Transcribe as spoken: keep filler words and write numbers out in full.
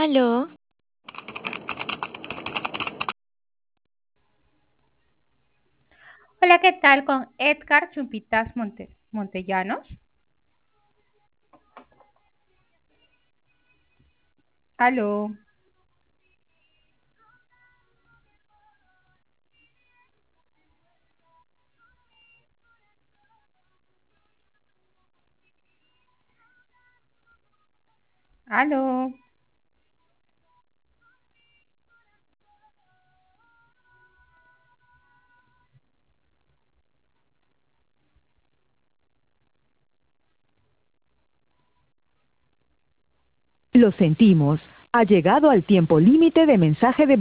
Aló, Hola, ¿qué tal con Edgar Chumpitas Monte- Montellanos? Aló, aló. Lo sentimos. Ha llegado al tiempo límite de mensaje de